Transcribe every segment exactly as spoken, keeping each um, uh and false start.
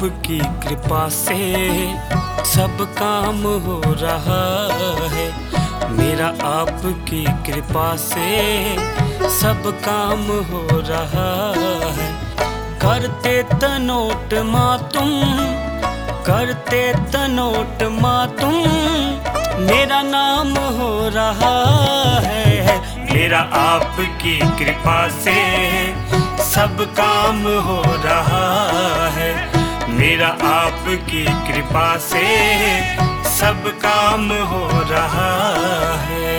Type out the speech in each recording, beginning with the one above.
आपकी कृपा से सब काम हो रहा है। मेरा आपकी कृपा से सब काम हो रहा है। करते तनोट माँ तुम, करते तनोट माँ तुम, मेरा नाम हो रहा है। मेरा आपकी कृपा से सब काम हो रहा है। मेरा आपकी कृपा से सब काम हो रहा है।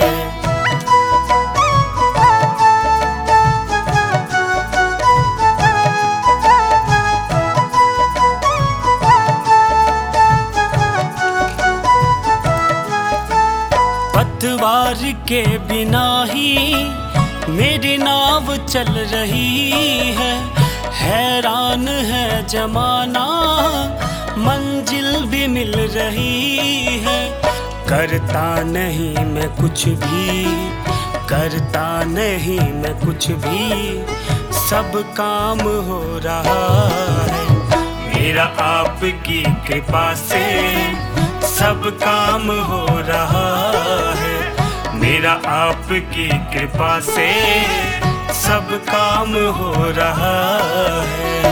पतवार के बिना ही मेरी नाव चल रही है। हैरान है जमाना, मंजिल भी मिल रही है। करता नहीं मैं कुछ भी, करता नहीं मैं कुछ भी, सब काम हो रहा है। मेरा आपकी कृपा से सब काम हो रहा है। मेरा आपकी कृपा से सब काम हो रहा है।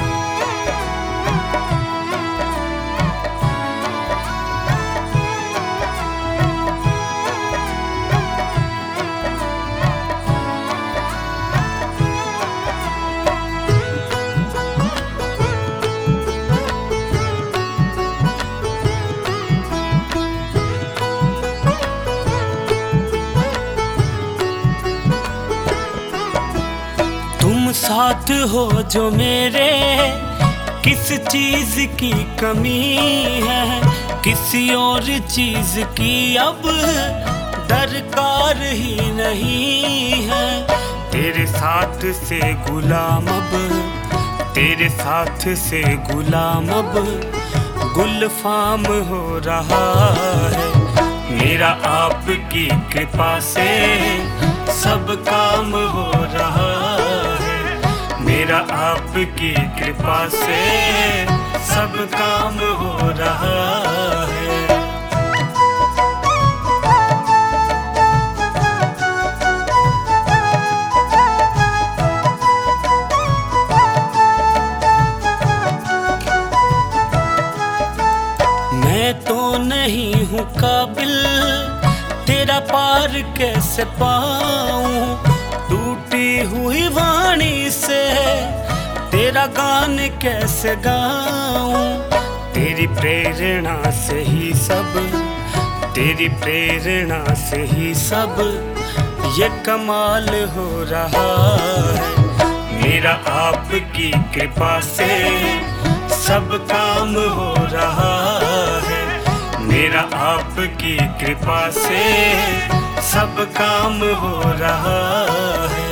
तुम साथ हो जो मेरे, किस चीज की कमी है। किसी और चीज की अब दरकार ही नहीं है। तेरे साथ से गुलाम अब, तेरे साथ से गुलाम अब गुलफाम हो रहा है। मेरा आपकी कृपा से सब काम हो रहा है। मेरा आपकी कृपा से सब काम हो रहा है। मैं तो नहीं हूँ काबिल, तेरा पार कैसे पाऊं। टूटी हुई वाणी से तेरा गान कैसे गाऊं। तेरी प्रेरणा से ही सब, तेरी प्रेरणा से ही सब ये कमाल हो रहा है। मेरा आपकी कृपा से सब काम हो रहा है। मेरा आपकी कृपा से सब काम हो रहा है।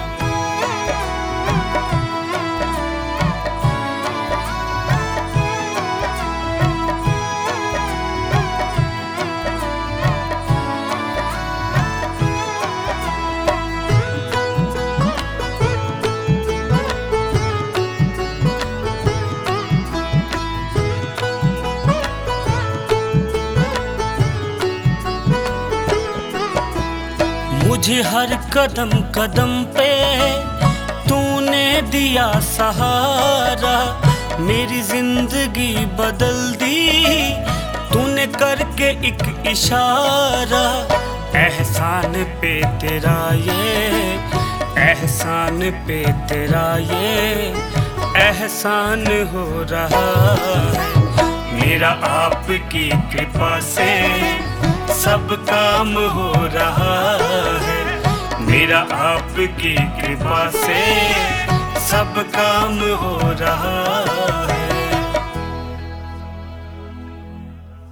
मुझे हर कदम कदम पे तूने दिया सहारा। मेरी जिंदगी बदल दी तूने करके एक इशारा। एहसान पे तेरा ये, एहसान पे तेरा ये एहसान हो रहा है। मेरा आपकी कृपा से सब काम हो रहा है। मेरा आपकी कृपा से सब काम हो रहा है।